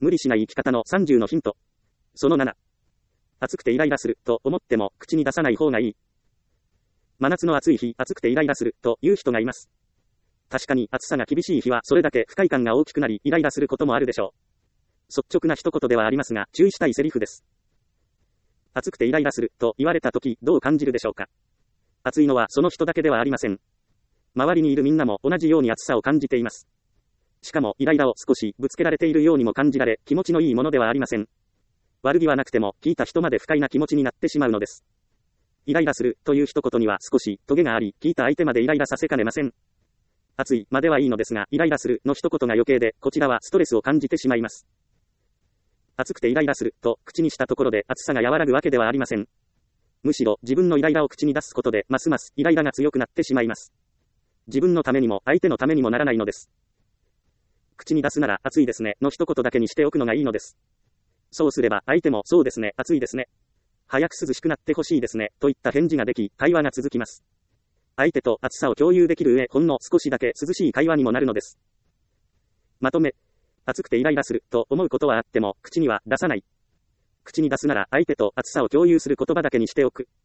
無理しない生き方の30のヒント。その7。暑くてイライラすると思っても口に出さない方がいい。真夏の暑い日、暑くてイライラするという人がいます。確かに暑さが厳しい日はそれだけ不快感が大きくなりイライラすることもあるでしょう。率直な一言ではありますが注意したいセリフです。暑くてイライラすると言われたときどう感じるでしょうか。暑いのはその人だけではありません。周りにいるみんなも同じように暑さを感じています。しかもイライラを少しぶつけられているようにも感じられ気持ちのいいものではありません。悪気はなくても聞いた人まで不快な気持ちになってしまうのです。イライラするという一言には少しトゲがあり聞いた相手までイライラさせかねません。暑いまではいいのですがイライラするの一言が余計でこちらはストレスを感じてしまいます。暑くてイライラすると口にしたところで暑さが和らぐわけではありません。むしろ自分のイライラを口に出すことでますますイライラが強くなってしまいます。自分のためにも相手のためにもならないのです。口に出すなら暑いですねの一言だけにしておくのがいいのです。そうすれば相手もそうですね、暑いですね。早く涼しくなってほしいですねといった返事ができ会話が続きます。相手と暑さを共有できる上ほんの少しだけ涼しい会話にもなるのです。まとめ。暑くてイライラすると思うことはあっても口には出さない。口に出すなら相手と暑さを共有する言葉だけにしておく。